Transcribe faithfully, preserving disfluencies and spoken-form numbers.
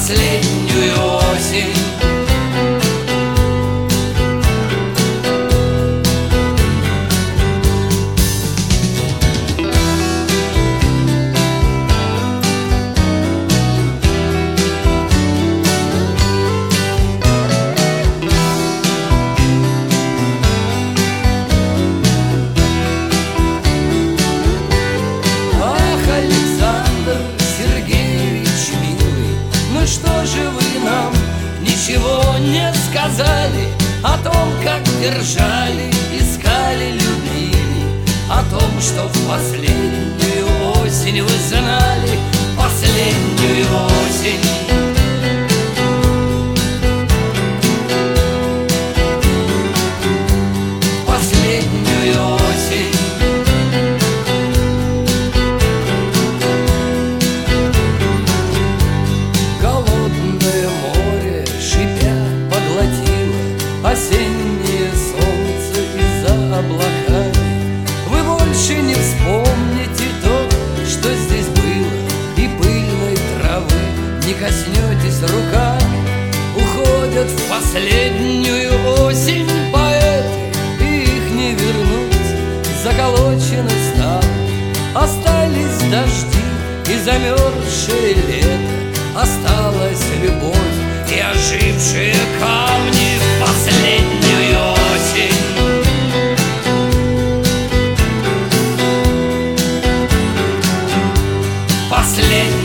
последнюю осень. Что же вы нам ничего не сказали о том, как держали, искали, любили, о том, что в последнюю осень вы знали, последнюю осень. Последнюю осень. Осеннее солнце из-за облаками. Вы больше не вспомните то, что здесь было, и пыльной травы не коснетесь руками. Уходят в последнюю осень поэты, и их не вернуть, заколочены стали. Остались дожди и замерзшее лето, осталась любовь и ожившие камни. Последнюю осень. Последнюю